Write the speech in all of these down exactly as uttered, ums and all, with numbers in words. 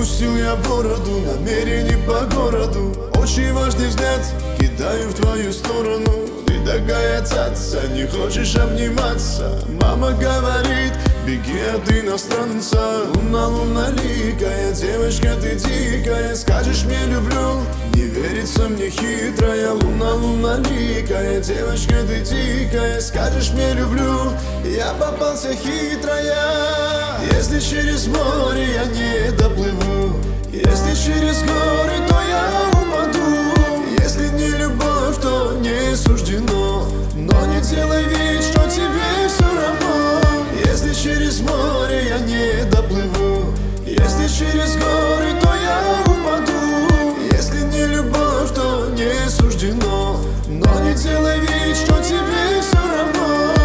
Отпустил я бороду, намерений по городу. Очень важный взгляд кидаю в твою сторону. Ты такая цаца, не хочешь обниматься. Мама говорит, беги от иностранца. Луна, луналикая, девочка ты дикая. Скажешь мне люблю, не верится мне хитрая. Луна, луналикая, девочка ты дикая. Скажешь мне люблю, я попался хитрая. Если через море я не доплыву, если через горы, то я упаду. Если не любовь, то не суждено. Но не делай вид, что тебе все равно. Если через море я не доплыву, если через горы, то я упаду. Если не любовь, то не суждено. Но не делай вид, что тебе все равно.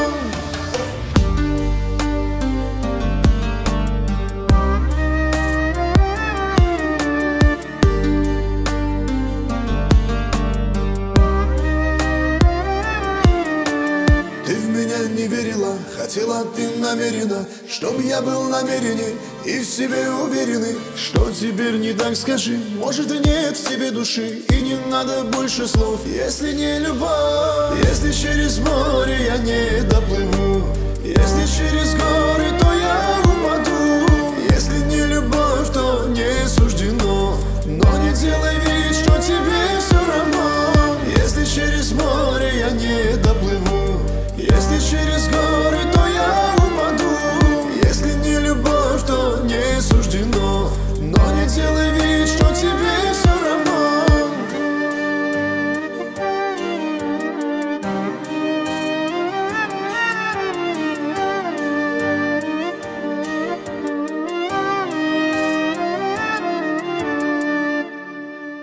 Не верила, хотела ты намеренно, чтоб я был намеренней и в себе уверенный. Что теперь не так, скажи, может и нет в тебе души, и не надо больше слов. Если не любовь, если через море я не доплыву, если через горы, то я упаду. Если не любовь, то не